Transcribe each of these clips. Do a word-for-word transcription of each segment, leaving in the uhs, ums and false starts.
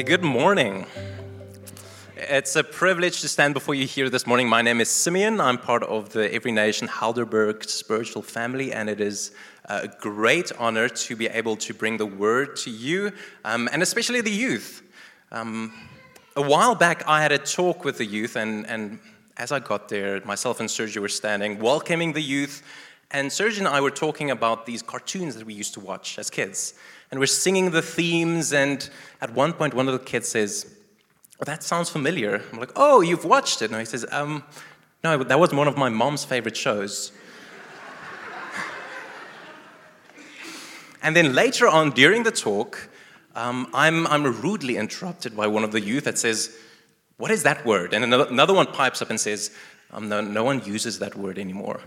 Good morning. It's a privilege to stand before you here this morning. My name is Simeon. I'm part of the Every Nation Heidelberg spiritual family, and it is a great honor to be able to bring the word to you, um, and especially the youth. Um, a while back, I had a talk with the youth, and, and as I got there, myself and Sergio were standing, welcoming the youth, and Sergio and I were talking about these cartoons that we used to watch as kids. And we're singing the themes, and at one point, one of the kids says, "Oh, that sounds familiar." I'm like, "Oh, you've watched it?" And he says, um, "No, that was one of my mom's favorite shows." And then later on, during the talk, um, I'm, I'm rudely interrupted by one of the youth that says, "What is that word?" And another, another one pipes up and says, um, no, no one uses that word anymore.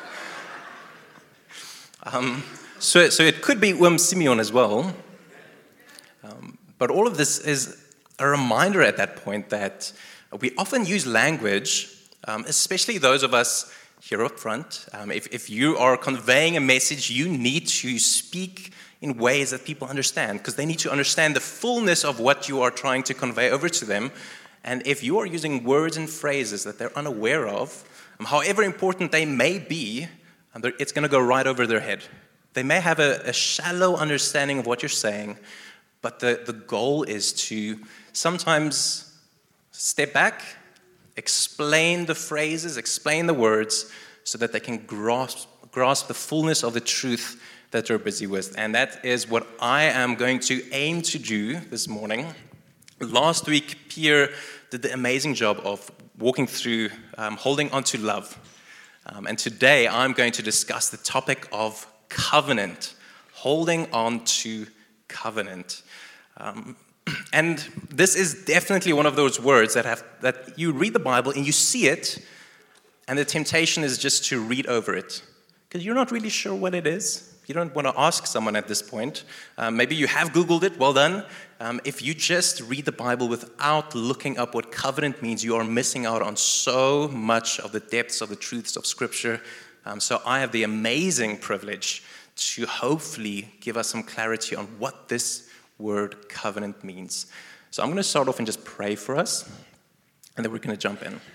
um, so, so it could be Um Simeon as well. Um, but all of this is a reminder at that point that we often use language, um, especially those of us here up front. Um, if, if you are conveying a message, you need to speak in ways that people understand, because they need to understand the fullness of what you are trying to convey over to them. And if you are using words and phrases that they're unaware of, um, however important they may be, um, it's going to go right over their head. They may have a, a shallow understanding of what you're saying, but the, the goal is to sometimes step back, explain the phrases, explain the words, so that they can grasp, grasp the fullness of the truth that they're busy with. And that is what I am going to aim to do this morning. Last week, Pierre did the amazing job of walking through um, holding on to love. Um, and today, I'm going to discuss the topic of covenant, holding on to covenant. Um, and this is definitely one of those words that have that you read the Bible and you see it, and the temptation is just to read over it, because you're not really sure what it is. You don't want to ask someone at this point. Um, maybe you have Googled it, well done. Um, if you just read the Bible without looking up what covenant means, you are missing out on so much of the depths of the truths of Scripture. Um, so I have the amazing privilege to hopefully give us some clarity on what this word covenant means. So I'm going to start off and just pray for us, and then we're going to jump in.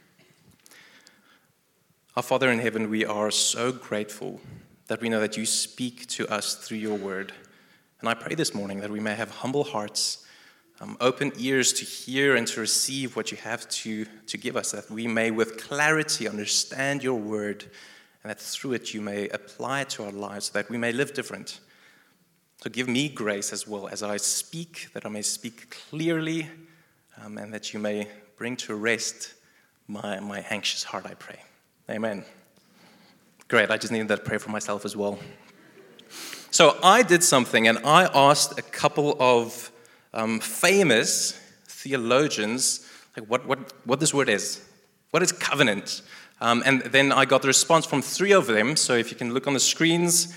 Our Father in heaven, we are so grateful that we know that you speak to us through your word. And I pray this morning that we may have humble hearts, um, open ears to hear and to receive what you have to, to give us, that we may with clarity understand your word, and that through it you may apply it to our lives, so that we may live different. So give me grace as well as I speak, that I may speak clearly, um, and that you may bring to rest my, my anxious heart, I pray. Amen. Great, I just needed that prayer for myself as well. So I did something, and I asked a couple of um, famous theologians like what, what, what this word is. What is covenant? Um, and then I got the response from three of them. So if you can look on the screens.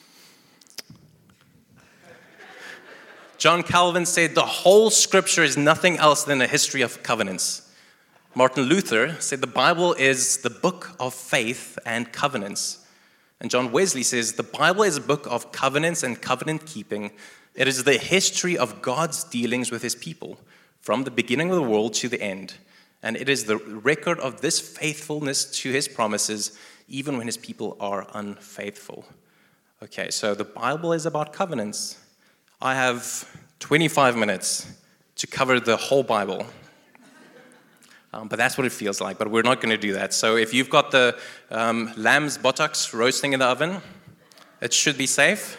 John Calvin said the whole Scripture is nothing else than a history of covenants. Martin Luther said the Bible is the book of faith and covenants. And John Wesley says the Bible is a book of covenants and covenant keeping. It is the history of God's dealings with his people from the beginning of the world to the end. And it is the record of this faithfulness to his promises, even when his people are unfaithful. Okay, so the Bible is about covenants. I have twenty-five minutes to cover the whole Bible. Um, but that's what it feels like, but we're not going to do that. So if you've got the um, lamb's buttocks roasting in the oven, it should be safe.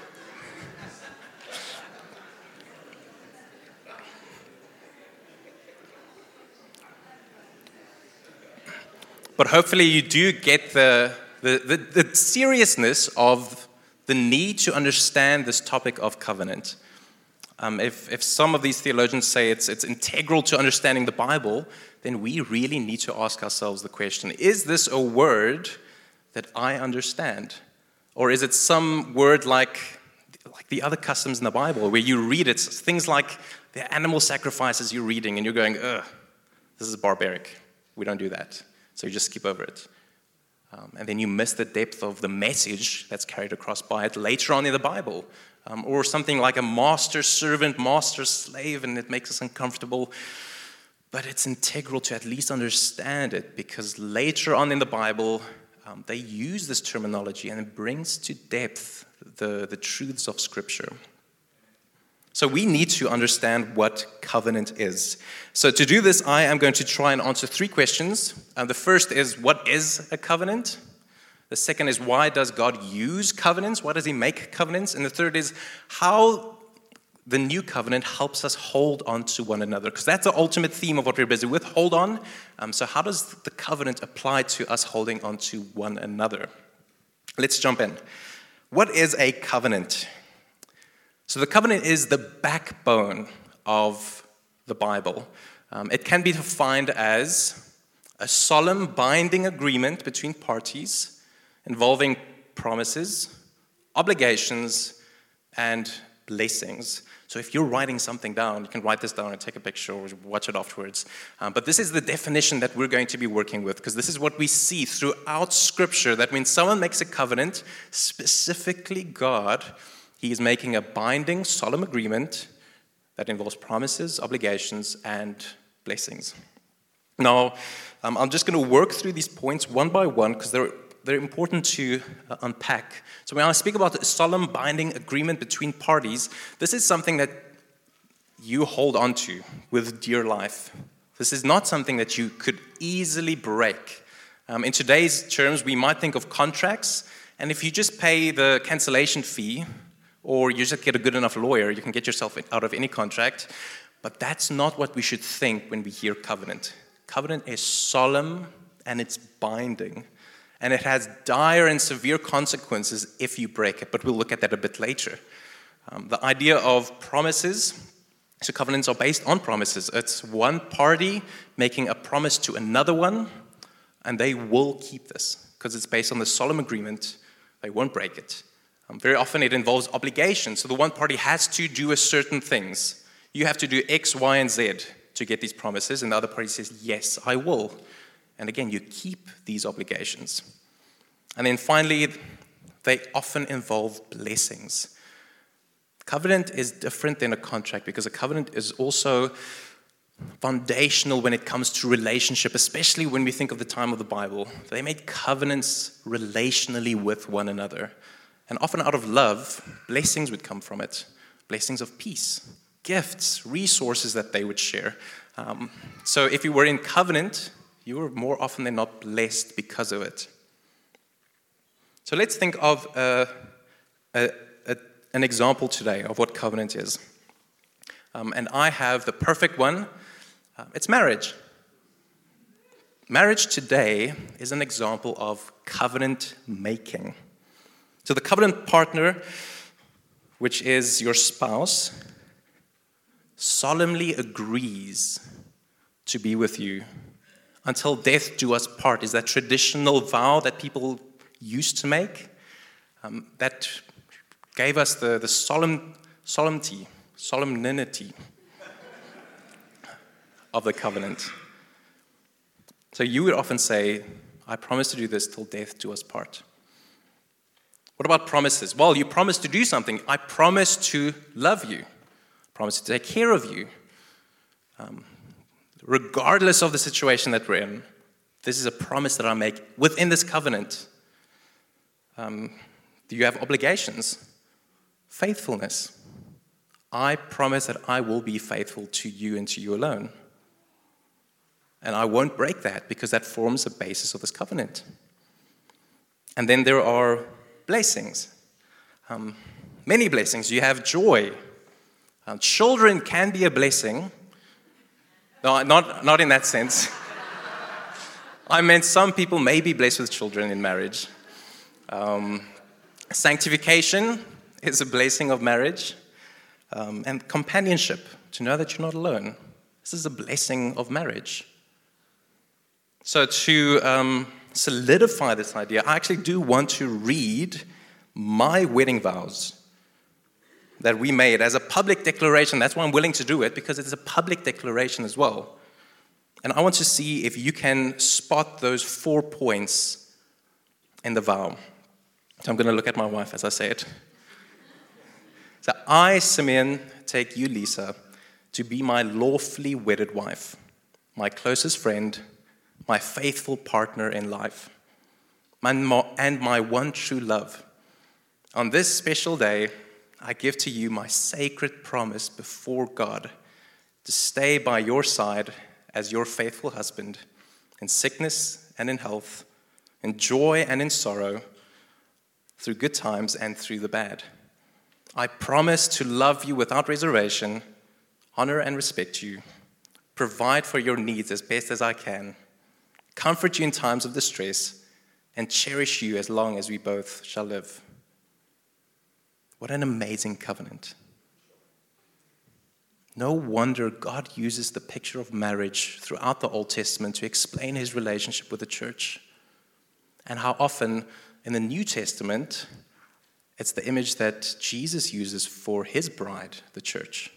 But hopefully you do get the, the, the, the seriousness of the need to understand this topic of covenant. Um, if, if some of these theologians say it's, it's integral to understanding the Bible, then we really need to ask ourselves the question, is this a word that I understand? Or is it some word like, like the other customs in the Bible, where you read it, things like the animal sacrifices you're reading, and you're going, ugh, this is barbaric. We don't do that. So you just skip over it. Um, and then you miss the depth of the message that's carried across by it later on in the Bible, um, or something like a master-servant, master-slave, and it makes us uncomfortable. But it's integral to at least understand it, because later on in the Bible, um, they use this terminology, and it brings to depth the, the truths of Scripture. So we need to understand what covenant is. So to do this, I am going to try and answer three questions. Uh, the first is, what is a covenant? The second is, why does God use covenants? Why does he make covenants? And the third is, how the new covenant helps us hold on to one another. Because that's the ultimate theme of what we're busy with, hold on. Um, so how does the covenant apply to us holding on to one another? Let's jump in. What is a covenant? So the covenant is the backbone of the Bible. Um, it can be defined as a solemn binding agreement between parties involving promises, obligations, and blessings. So if you're writing something down, you can write this down and take a picture or watch it afterwards. Um, but this is the definition that we're going to be working with, because this is what we see throughout Scripture, that when someone makes a covenant, specifically God, he is making a binding, solemn agreement that involves promises, obligations, and blessings. Now, um, I'm just going to work through these points one by one because they're, they're important to uh, unpack. So when I speak about a solemn, binding agreement between parties, this is something that you hold on to with dear life. This is not something that you could easily break. Um, in today's terms, we might think of contracts, and if you just pay the cancellation fee, or you just get a good enough lawyer, you can get yourself out of any contract. But that's not what we should think when we hear covenant. Covenant is solemn and it's binding. And it has dire and severe consequences if you break it. But we'll look at that a bit later. Um, the idea of promises, so covenants are based on promises. It's one party making a promise to another one, and they will keep this because it's based on the solemn agreement. They won't break it. Um, very often it involves obligations. So the one party has to do a certain things. You have to do X, Y, and Z to get these promises, and the other party says, yes, I will. And again, you keep these obligations. And then finally, they often involve blessings. Covenant is different than a contract because a covenant is also foundational when it comes to relationship, especially when we think of the time of the Bible. They made covenants relationally with one another. And often out of love, blessings would come from it. Blessings of peace, gifts, resources that they would share. Um, so if you were in covenant, you were more often than not blessed because of it. So let's think of uh, a, a, an example today of what covenant is. Um, and I have the perfect one. Uh, it's marriage. Marriage today is an example of covenant making. So the covenant partner, which is your spouse, solemnly agrees to be with you until death do us part. Is that traditional vow that people used to make? Um, that gave us the, the solemn solemnity, solemnity of the covenant. So you would often say, I promise to do this till death do us part. What about promises? Well, you promise to do something. I promise to love you. I promise to take care of you. Um, regardless of the situation that we're in, this is a promise that I make within this covenant. Um, do you have obligations? Faithfulness. I promise that I will be faithful to you and to you alone. And I won't break that because that forms the basis of this covenant. And then there are blessings. Um, many blessings. You have joy. Um, children can be a blessing. No, not, not in that sense. I meant some people may be blessed with children in marriage. Um, sanctification is a blessing of marriage. Um, and companionship, to know that you're not alone. This is a blessing of marriage. So to um, solidify this idea, I actually do want to read my wedding vows that we made as a public declaration. That's why I'm willing to do it, because it's a public declaration as well. And I want to see if you can spot those four points in the vow. So I'm going to look at my wife as I say it. So I, Simeon, take you, Lisa, to be my lawfully wedded wife, my closest friend, my faithful partner in life, and my one true love. On this special day, I give to you my sacred promise before God to stay by your side as your faithful husband in sickness and in health, in joy and in sorrow, through good times and through the bad. I promise to love you without reservation, honor and respect you, provide for your needs as best as I can, comfort you in times of distress, and cherish you as long as we both shall live. What an amazing covenant. No wonder God uses the picture of marriage throughout the Old Testament to explain his relationship with the church. And how often in the New Testament, it's the image that Jesus uses for his bride, the church.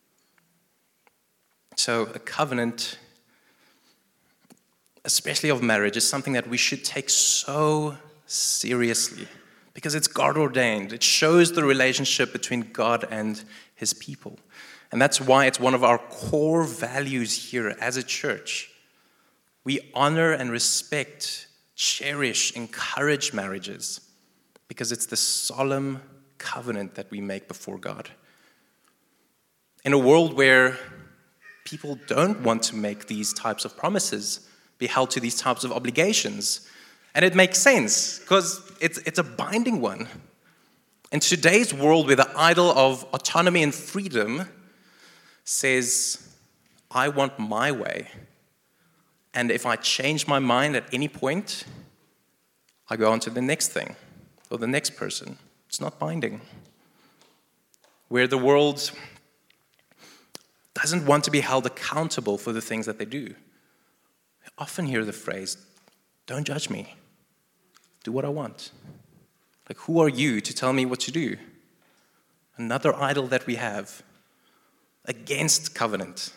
So a covenant, especially of marriage, is something that we should take so seriously because it's God ordained. It shows the relationship between God and his people. And that's why it's one of our core values here as a church. We honor and respect, cherish, encourage marriages because it's the solemn covenant that we make before God. In a world where people don't want to make these types of promises, be held to these types of obligations. And it makes sense because it's, it's a binding one. In today's world where the idol of autonomy and freedom says, I want my way, and if I change my mind at any point, I go on to the next thing or the next person. It's not binding. Where the world doesn't want to be held accountable for the things that they do. I often hear the phrase, don't judge me. Do what I want. Like, who are you to tell me what to do? Another idol that we have against covenant.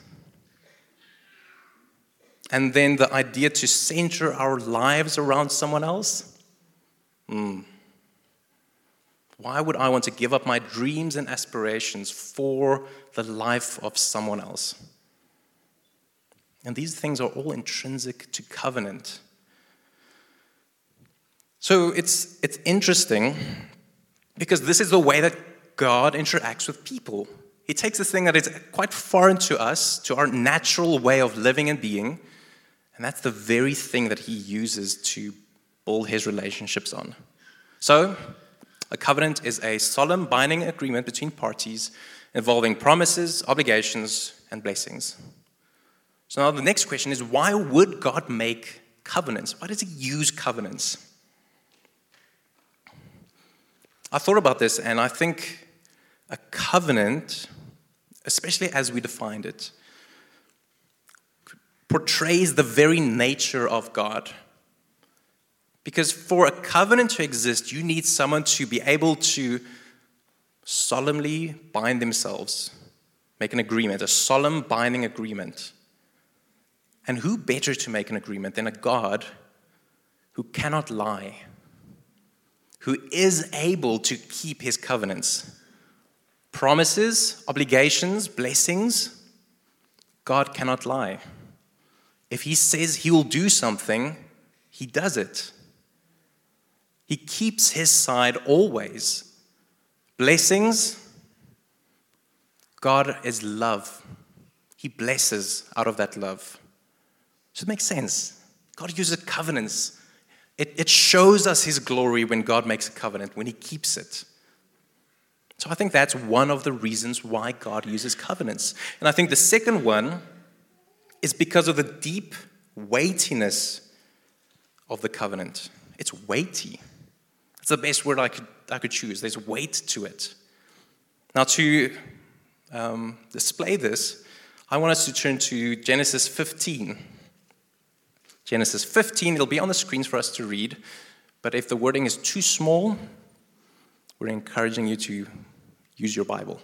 And then the idea to center our lives around someone else. Hmm. Why would I want to give up my dreams and aspirations for the life of someone else? And these things are all intrinsic to covenant. So it's, it's interesting because this is the way that God interacts with people. He takes this thing that is quite foreign to us, to our natural way of living and being, and that's the very thing that he uses to build his relationships on. So, a covenant is a solemn binding agreement between parties involving promises, obligations, and blessings. So now the next question is, why would God make covenants? Why does he use covenants? I thought about this, and I think a covenant, especially as we defined it, portrays the very nature of God. Because for a covenant to exist, you need someone to be able to solemnly bind themselves, make an agreement, a solemn binding agreement. And who better to make an agreement than a God who cannot lie, who is able to keep his covenants, promises, obligations, blessings? God cannot lie. If he says he will do something, he does it. He keeps his side always. Blessings, God is love. He blesses out of that love. So it makes sense. God uses covenants. It, it shows us his glory when God makes a covenant, when he keeps it. So I think that's one of the reasons why God uses covenants. And I think the second one is because of the deep weightiness of the covenant. It's weighty. It's the best word I could I could choose. There's weight to it. Now, to um, display this, I want us to turn to Genesis fifteen. Genesis fifteen, it'll be on the screens for us to read, but if the wording is too small, we're encouraging you to use your Bible.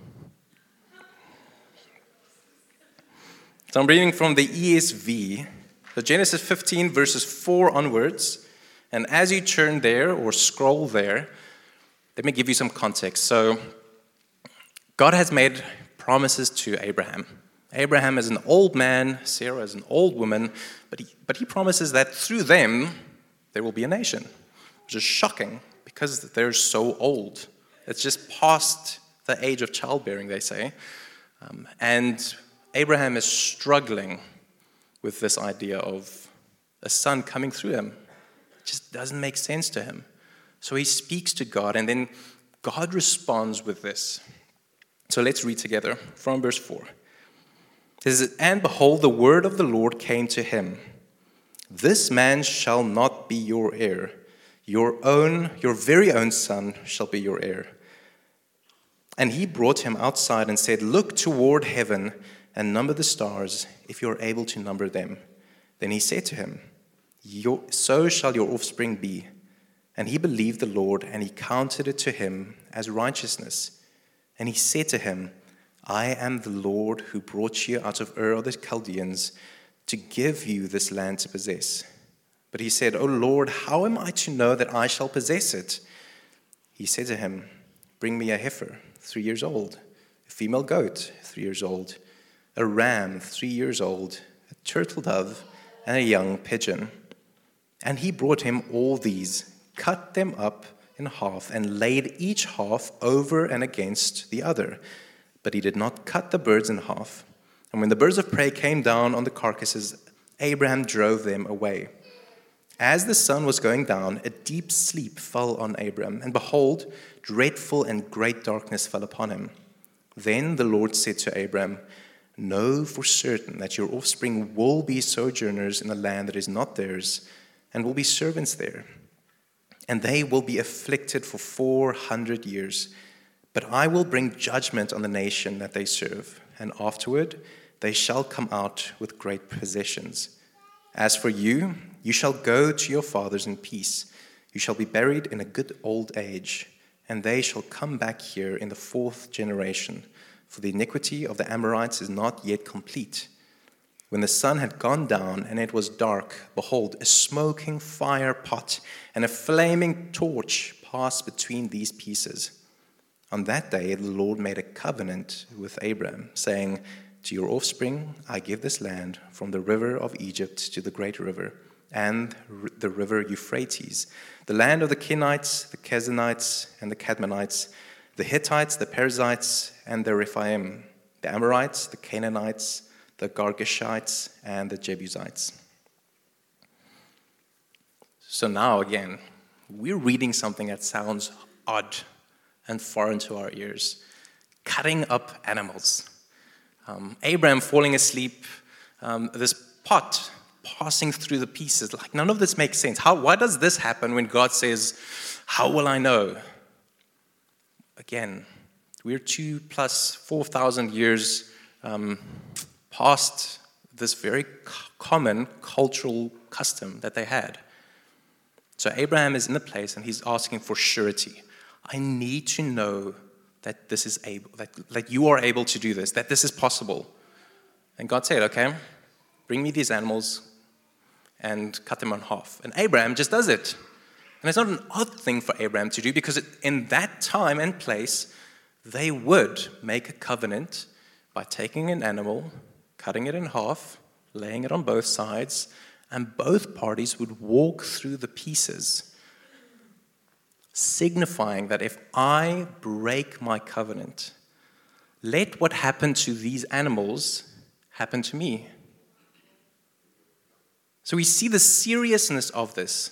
So I'm reading from the E S V, so Genesis fifteen, verses four onwards. And as you turn there or scroll there, let me give you some context. So God has made promises to Abraham. Abraham is an old man, Sarah is an old woman, but he, but he promises that through them there will be a nation, which is shocking because they're so old. It's just past the age of childbearing, they say. Um, and Abraham is struggling with this idea of a son coming through him. It just doesn't make sense to him. So he speaks to God, and then God responds with this. So let's read together from verse four. It says, "And behold, the word of the Lord came to him. This man shall not be your heir. Your own, your very own son shall be your heir." And he brought him outside and said, "Look toward heaven and number the stars, if you are able to number them." Then he said to him, your, "So shall your offspring be." And he believed the Lord, and he counted it to him as righteousness. And he said to him, "I am the Lord who brought you out of Ur of the Chaldeans to give you this land to possess." But he said, "O Lord, how am I to know that I shall possess it?" He said to him, "Bring me a heifer, three years old, a female goat, three years old, a ram, three years old, a turtle dove, and a young pigeon." And he brought him all these, cut them up in half, and laid each half over and against the other. But he did not cut the birds in half. And when the birds of prey came down on the carcasses, Abraham drove them away. As the sun was going down, a deep sleep fell on Abraham, and behold, dreadful and great darkness fell upon him. Then the Lord said to Abraham, "Know for certain that your offspring will be sojourners in a land that is not theirs, and will be servants there. And they will be afflicted for four hundred years. But I will bring judgment on the nation that they serve, and afterward they shall come out with great possessions. As for you, you shall go to your fathers in peace. You shall be buried in a good old age, and they shall come back here in the fourth generation, for the iniquity of the Amorites is not yet complete." When the sun had gone down and it was dark, behold, a smoking fire pot and a flaming torch passed between these pieces. On that day the Lord made a covenant with Abraham, saying, "To your offspring I give this land, from the river of Egypt to the great river, and the river Euphrates, the land of the Kenites, the Canaanites, and the Cadmonites, the Hittites, the Perizzites, and the Rephaim, the Amorites, the Canaanites, the Girgashites, and the Jebusites." So now again, we're reading something that sounds odd and foreign to our ears. Cutting up animals. Um, Abraham falling asleep, um, this pot passing through the pieces. Like, none of this makes sense. How? Why does this happen when God says, "How will I know?" Again, we're two plus four thousand years um, past this very common cultural custom that they had. So Abraham is in the place and he's asking for surety. I need to know that this is able, that, that you are able to do this, that this is possible. And God said, "Okay, bring me these animals and cut them in half." And Abraham just does it. And it's not an odd thing for Abraham to do, because it, in that time and place, they would make a covenant by taking an animal, cutting it in half, laying it on both sides, and both parties would walk through the pieces, signifying that if I break my covenant, let what happened to these animals happen to me. So we see the seriousness of this.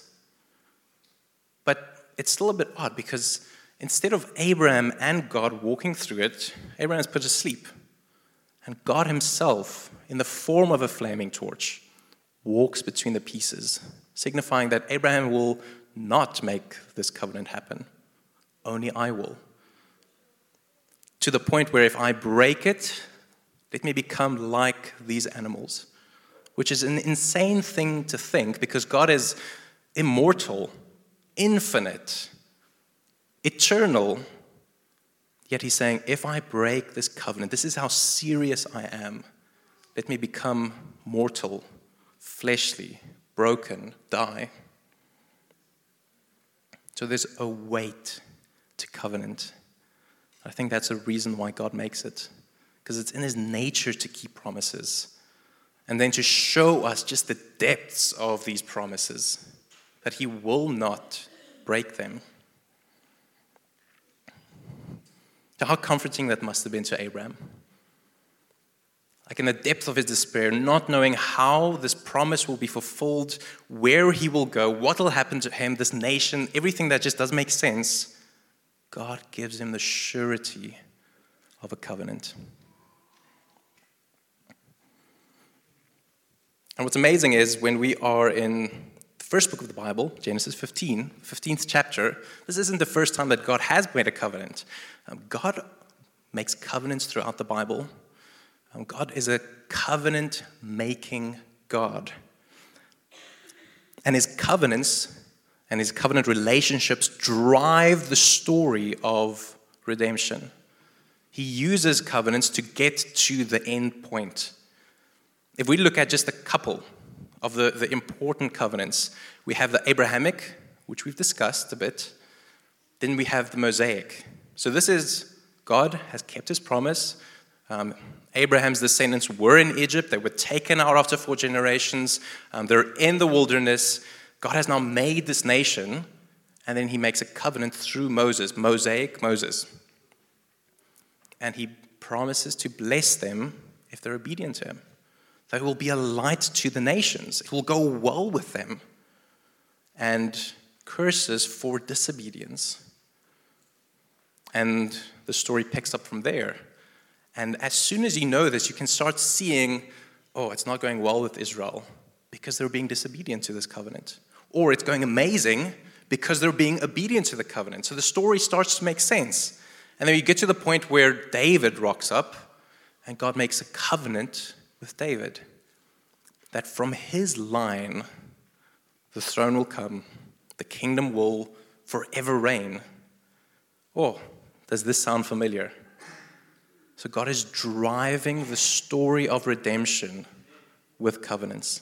But it's still a bit odd, because instead of Abraham and God walking through it, Abraham is put to sleep. And God himself, in the form of a flaming torch, walks between the pieces, signifying that Abraham will not make this covenant happen. Only I will. To the point where if I break it, let me become like these animals, which is an insane thing to think, because God is immortal, infinite, eternal. Yet he's saying, if I break this covenant, this is how serious I am. Let me become mortal, fleshly, broken, die. So there's a weight to covenant. I think that's a reason why God makes it, because it's in his nature to keep promises and then to show us just the depths of these promises, that he will not break them. So how comforting that must have been to Abraham. Like in the depth of his despair, not knowing how this promise will be fulfilled, where he will go, what will happen to him, this nation, everything that just doesn't make sense, God gives him the surety of a covenant. And what's amazing is when we are in the first book of the Bible, Genesis fifteen, fifteenth chapter, this isn't the first time that God has made a covenant. Um, God makes covenants throughout the Bible. Um, God is a covenant-making God. And his covenants and his covenant relationships drive the story of redemption. He uses covenants to get to the end point. If we look at just a couple of the, the important covenants, we have the Abrahamic, which we've discussed a bit. Then we have the Mosaic. So this is, God has kept his promise. Um, Abraham's descendants were in Egypt. They were taken out after four generations. Um, they're in the wilderness. God has now made this nation, and then he makes a covenant through Moses, Mosaic Moses. And he promises to bless them if they're obedient to him. They will be a light to the nations. It will go well with them. And curses for disobedience. And the story picks up from there. And as soon as you know this, you can start seeing, oh, it's not going well with Israel because they're being disobedient to this covenant. Or it's going amazing because they're being obedient to the covenant. So the story starts to make sense. And then you get to the point where David rocks up and God makes a covenant with David, that from his line, the throne will come, the kingdom will forever reign. Oh, does this sound familiar? So God is driving the story of redemption with covenants.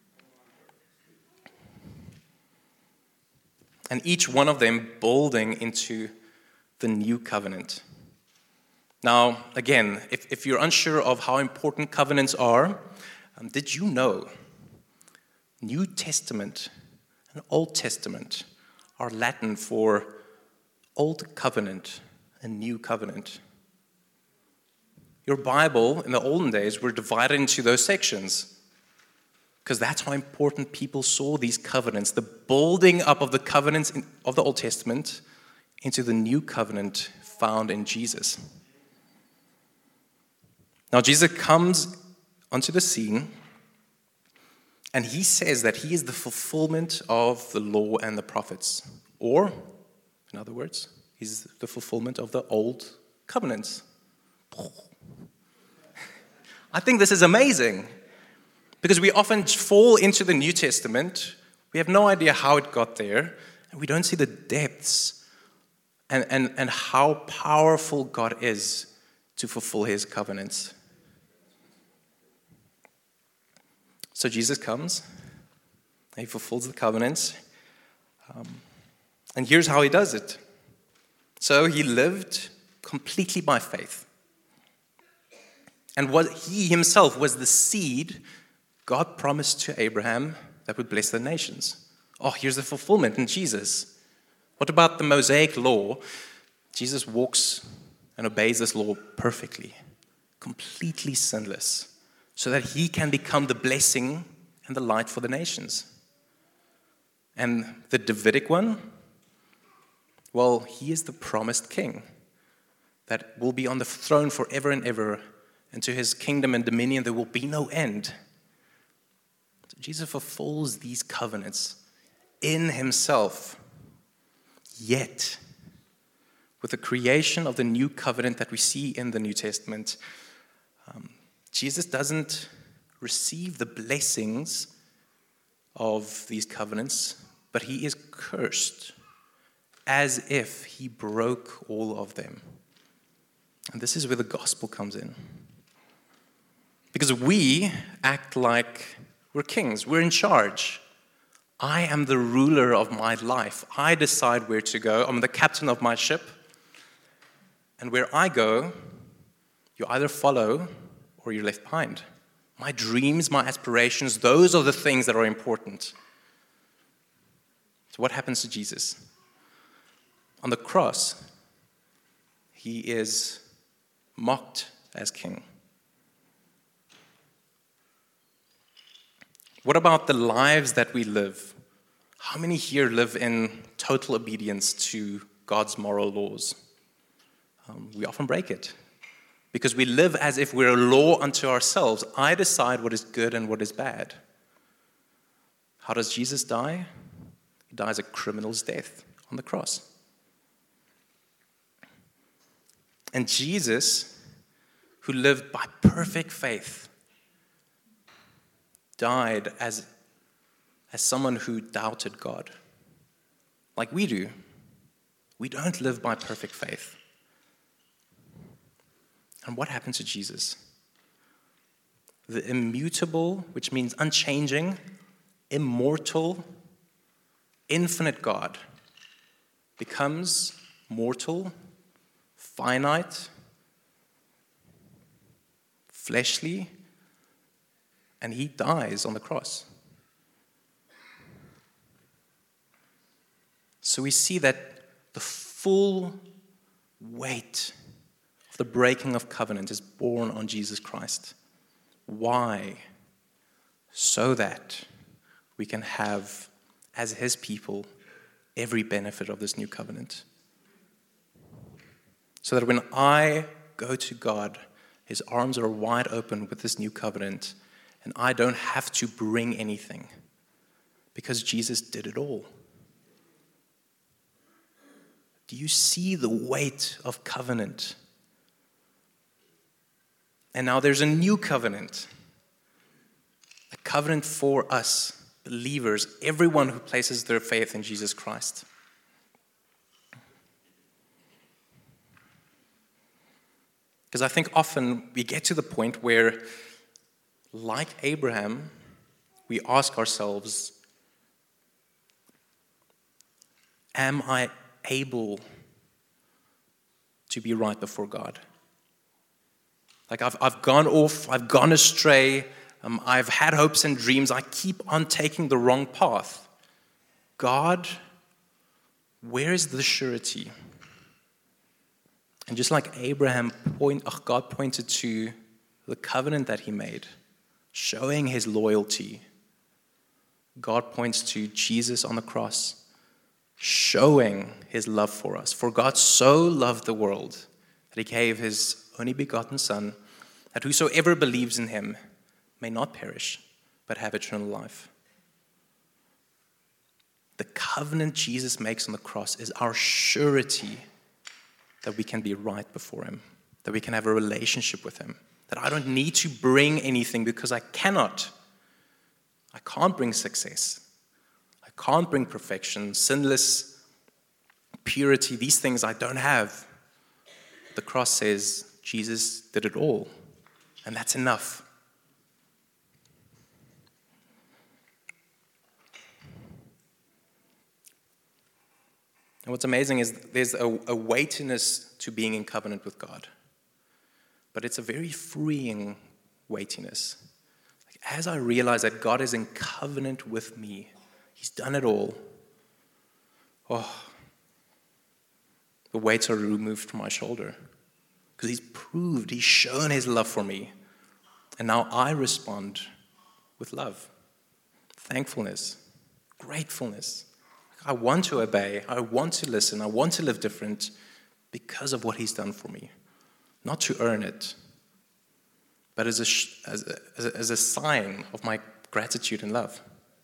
And each one of them building into the new covenant. Now, again, if, if you're unsure of how important covenants are, um, did you know New Testament and Old Testament are Latin for Old Covenant and New Covenant? Your Bible in the olden days were divided into those sections because that's how important people saw these covenants, the building up of the covenants in, of the Old Testament into the New Covenant found in Jesus. Now, Jesus comes onto the scene, and he says that he is the fulfillment of the law and the prophets. Or, in other words, he's the fulfillment of the old covenants. I think this is amazing, because we often fall into the New Testament. We have no idea how it got there, and we don't see the depths and, and, and how powerful God is to fulfill his covenants. So Jesus comes, and he fulfills the covenants. Um, and here's how he does it. So he lived completely by faith. And what he himself was the seed God promised to Abraham that would bless the nations. Oh, here's the fulfillment in Jesus. What about the Mosaic law? Jesus walks and obeys this law perfectly, completely sinless, so that he can become the blessing and the light for the nations. And the Davidic one, well, he is the promised king that will be on the throne forever and ever, and to his kingdom and dominion there will be no end. So Jesus fulfills these covenants in himself. Yet, with the creation of the new covenant that we see in the New Testament, um, Jesus doesn't receive the blessings of these covenants, but he is cursed as if he broke all of them. And this is where the gospel comes in. Because we act like we're kings, we're in charge. I am the ruler of my life. I decide where to go. I'm the captain of my ship. And where I go, you either follow or you're left behind. My dreams, my aspirations, those are the things that are important. So what happens to Jesus? On the cross, he is mocked as king. What about the lives that we live? How many here live in total obedience to God's moral laws? Um, we often break it because we live as if we're a law unto ourselves. I decide what is good and what is bad. How does Jesus die? He dies a criminal's death on the cross. And Jesus, who lived by perfect faith, died as, as someone who doubted God. Like we do. We don't live by perfect faith. And what happened to Jesus? The immutable, which means unchanging, immortal, infinite God becomes mortal, finite, fleshly, and he dies on the cross. So we see that the full weight of the breaking of covenant is borne on Jesus Christ. Why? So that we can have, as his people, every benefit of this new covenant. So that when I go to God, his arms are wide open with this new covenant, and I don't have to bring anything because Jesus did it all. Do you see the weight of covenant? And now there's a new covenant. A covenant for us, believers, everyone who places their faith in Jesus Christ. Because I think often we get to the point where, like Abraham, we ask ourselves, am I able to be right before God? Like I've I've gone off, I've gone astray, um, I've had hopes and dreams, I keep on taking the wrong path. God, where is the surety? And just like Abraham, point, oh, God pointed to the covenant that he made, showing his loyalty. God points to Jesus on the cross, showing his love for us. For God so loved the world that he gave his only begotten Son, that whosoever believes in him may not perish, but have eternal life. The covenant Jesus makes on the cross is our surety that we can be right before him, that we can have a relationship with him, that I don't need to bring anything because I cannot. I can't bring success. I can't bring perfection, sinless purity. These things I don't have. The cross says Jesus did it all, and that's enough. And what's amazing is there's a, a weightiness to being in covenant with God, but it's a very freeing weightiness. Like, as I realize that God is in covenant with me, he's done it all. Oh, the weights are removed from my shoulder because he's proved, he's shown his love for me. And now I respond with love, thankfulness, gratefulness. I want to obey, I want to listen, I want to live different because of what he's done for me. Not to earn it, but as a, as a, as a, as a sign of my gratitude and love.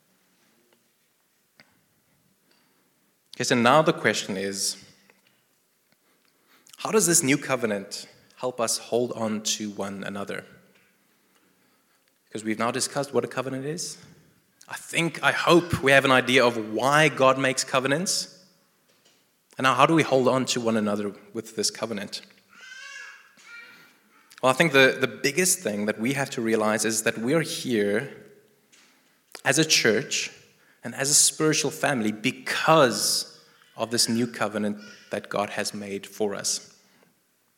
Okay, so now the question is, how does this new covenant help us hold on to one another? Because we've now discussed what a covenant is. I think, I hope we have an idea of why God makes covenants. And now how do we hold on to one another with this covenant? Well, I think the, the biggest thing that we have to realize is that we are here as a church and as a spiritual family because of this new covenant that God has made for us.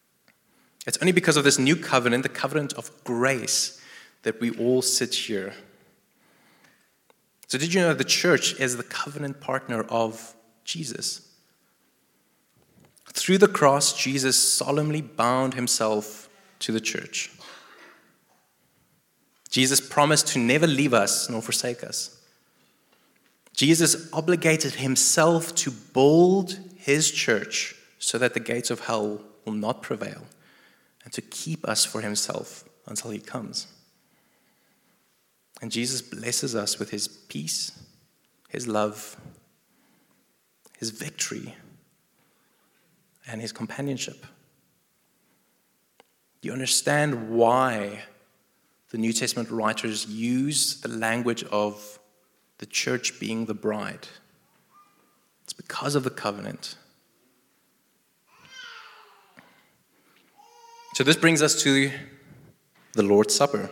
It's only because of this new covenant, the covenant of grace, that we all sit here. So did you know the church is the covenant partner of Jesus? Through the cross, Jesus solemnly bound himself to the church. Jesus promised to never leave us nor forsake us. Jesus obligated himself to build his church so that the gates of hell will not prevail, and to keep us for himself until he comes. And Jesus blesses us with his peace, his love, his victory, and his companionship. Do you understand why the New Testament writers use the language of the church being the bride? It's because of the covenant. So this brings us to the Lord's Supper.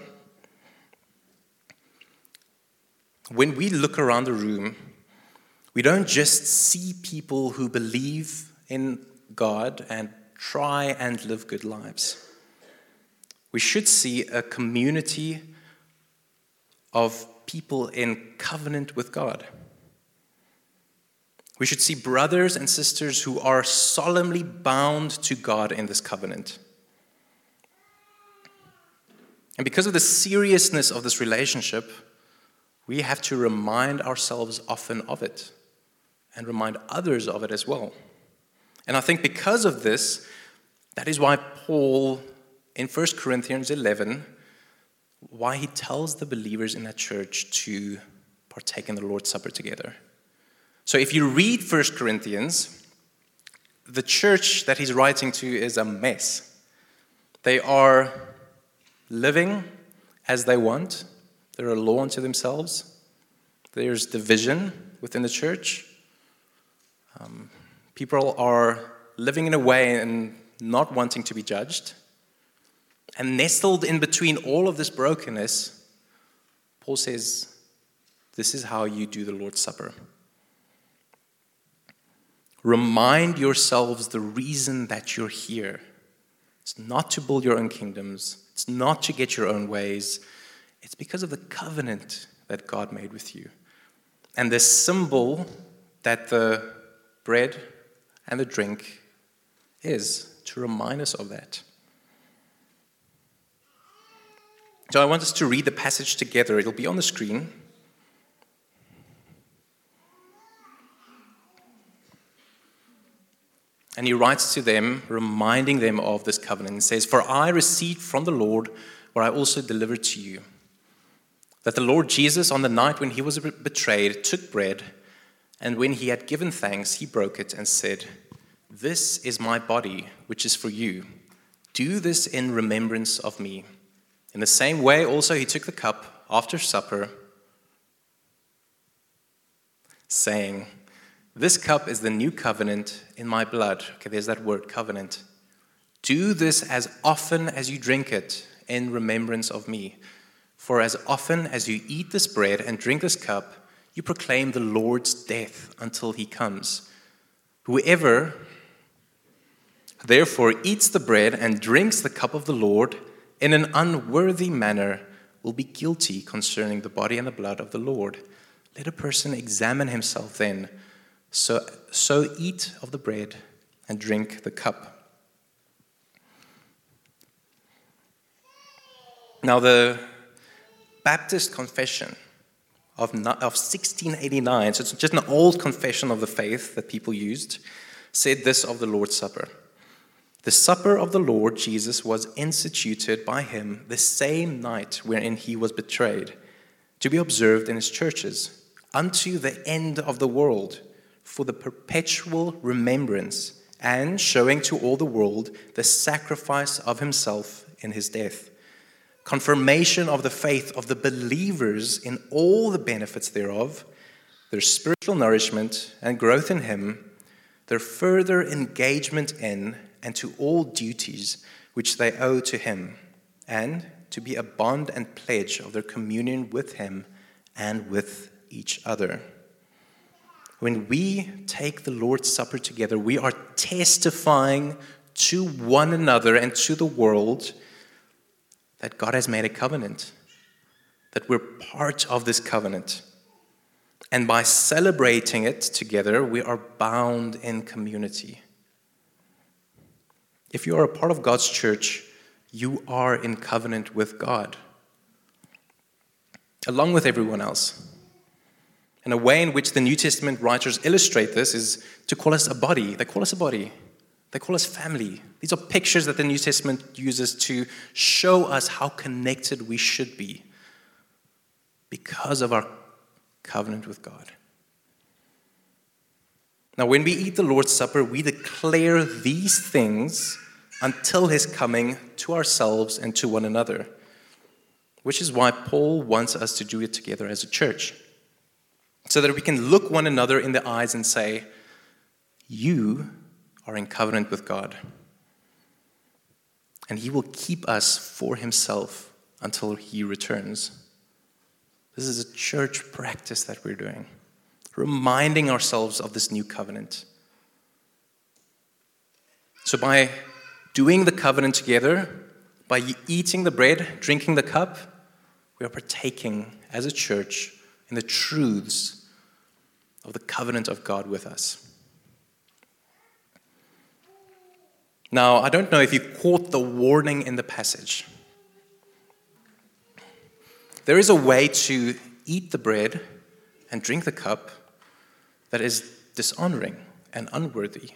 When we look around the room, we don't just see people who believe in God and try and live good lives. We should see a community of people in covenant with God. We should see brothers and sisters who are solemnly bound to God in this covenant. And because of the seriousness of this relationship, we have to remind ourselves often of it and remind others of it as well. And I think because of this, that is why Paul, in First Corinthians eleven, why he tells the believers in that church to partake in the Lord's Supper together. So if you read First Corinthians, the church that he's writing to is a mess. They are living as they want. They're a law unto themselves. There's division within the church. Um, people are living in a way and not wanting to be judged. And nestled in between all of this brokenness, Paul says, this is how you do the Lord's Supper. Remind yourselves the reason that you're here. It's not to build your own kingdoms. It's not to get your own ways. It's because of the covenant that God made with you. And the symbol that the bread and the drink is to remind us of that. So I want us to read the passage together. It'll be on the screen. And he writes to them, reminding them of this covenant. He says, "For I received from the Lord what I also delivered to you, that the Lord Jesus, on the night when he was betrayed, took bread, and when he had given thanks, he broke it and said, 'This is my body, which is for you. Do this in remembrance of me.' In the same way, also, he took the cup after supper, saying, 'This cup is the new covenant in my blood.'" Okay, there's that word, covenant. "Do this as often as you drink it in remembrance of me. For as often as you eat this bread and drink this cup, you proclaim the Lord's death until he comes. Whoever, therefore, eats the bread and drinks the cup of the Lord in an unworthy manner will be guilty concerning the body and the blood of the Lord. Let a person examine himself then. So, so eat of the bread and drink the cup." Now, the Baptist Confession of, of sixteen eighty-nine, so it's just an old confession of the faith that people used, said this of the Lord's Supper: "The supper of the Lord Jesus was instituted by him the same night wherein he was betrayed, to be observed in his churches, unto the end of the world, for the perpetual remembrance, and showing to all the world the sacrifice of himself in his death, confirmation of the faith of the believers in all the benefits thereof, their spiritual nourishment and growth in him, their further engagement in and to all duties which they owe to him, and to be a bond and pledge of their communion with him and with each other." When we take the Lord's Supper together, we are testifying to one another and to the world that God has made a covenant, that we're part of this covenant. And by celebrating it together, we are bound in community. If you are a part of God's church, you are in covenant with God, along with everyone else. And a way in which the New Testament writers illustrate this is to call us a body. They call us a body. They call us family. These are pictures that the New Testament uses to show us how connected we should be because of our covenant with God. Now, when we eat the Lord's Supper, we declare these things until his coming to ourselves and to one another, which is why Paul wants us to do it together as a church, so that we can look one another in the eyes and say, you are in covenant with God, and he will keep us for himself until he returns. This is a church practice that we're doing, reminding ourselves of this new covenant. So by doing the covenant together, by eating the bread, drinking the cup, we are partaking as a church in the truths of the covenant of God with us. Now, I don't know if you caught the warning in the passage. There is a way to eat the bread and drink the cup that is dishonoring and unworthy.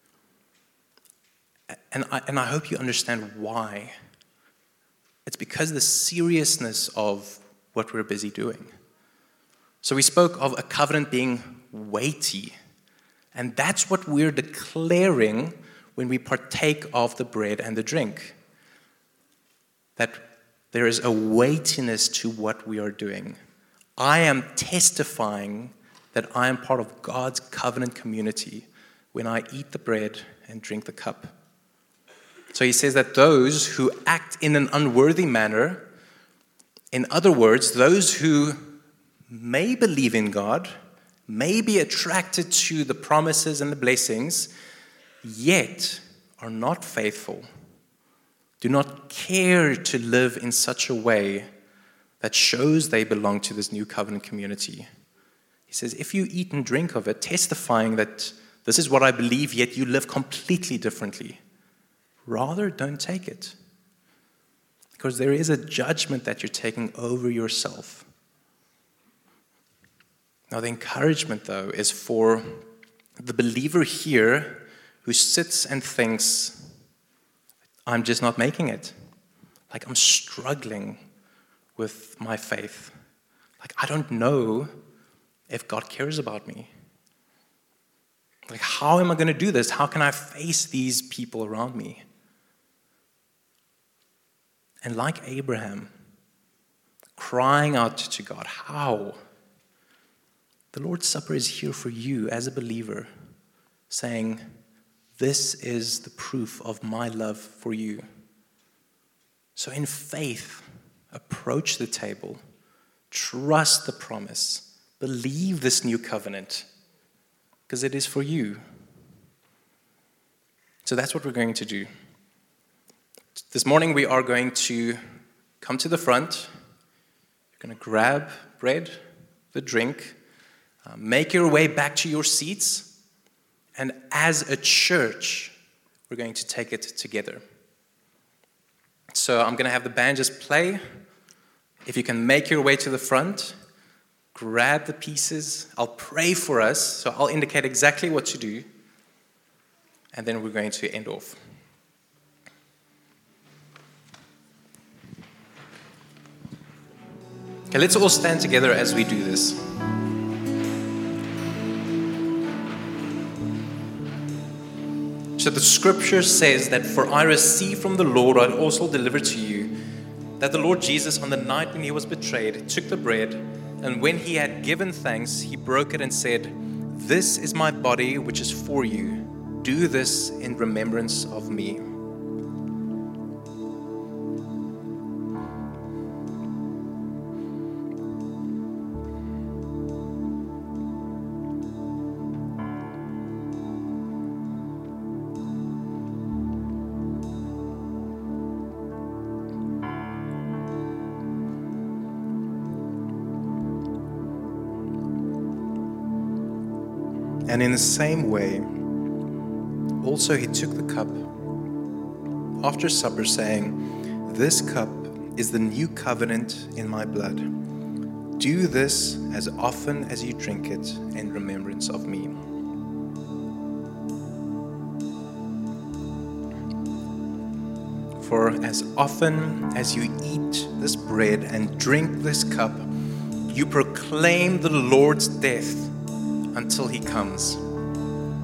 And I, and I hope you understand why. It's because of the seriousness of what we're busy doing. So we spoke of a covenant being weighty, and that's what we're declaring when we partake of the bread and the drink. That there is a weightiness to what we are doing. I am testifying that I am part of God's covenant community when I eat the bread and drink the cup. So he says that those who act in an unworthy manner, in other words, those who may believe in God, may be attracted to the promises and the blessings, yet are not faithful, do not care to live in such a way that shows they belong to this new covenant community. He says, if you eat and drink of it, testifying that this is what I believe, yet you live completely differently, rather don't take it. Because there is a judgment that you're taking over yourself. Now, the encouragement, though, is for the believer here who sits and thinks, I'm just not making it. Like, I'm struggling with my faith. Like, I don't know if God cares about me. Like, how am I going to do this? How can I face these people around me? And like Abraham, crying out to God, how? The Lord's Supper is here for you as a believer, saying, this is the proof of my love for you. So in faith, approach the table, trust the promise, believe this new covenant, because it is for you. So that's what we're going to do. This morning we are going to come to the front. You're going to grab bread, the drink, uh, make your way back to your seats, and as a church, we're going to take it together. So I'm going to have the band just play. If you can make your way to the front, grab the pieces. I'll pray for us, so I'll indicate exactly what to do, and then we're going to end off. Okay, let's all stand together as we do this. So the scripture says that, for I received from the Lord what I also delivered to you, that the Lord Jesus, on the night when he was betrayed, took the bread, and when he had given thanks, he broke it and said, this is my body, which is for you. Do this in remembrance of me. And in the same way, also he took the cup after supper, saying, "This cup is the new covenant in my blood. Do this as often as you drink it in remembrance of me." For as often as you eat this bread and drink this cup, you proclaim the Lord's death until he comes.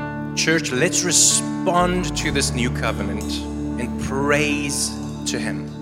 Church, let's respond to this new covenant in praise to him.